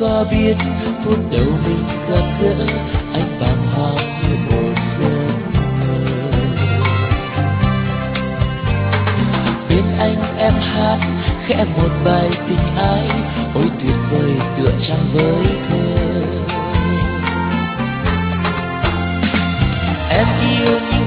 có biết phút đầu mình gặp gỡ anh bàng hoàng như một giấc mơ. Bên anh em hát khẽ một bài tình ái, ôi tuyệt vời tựa trăng với thơ. Em yêu như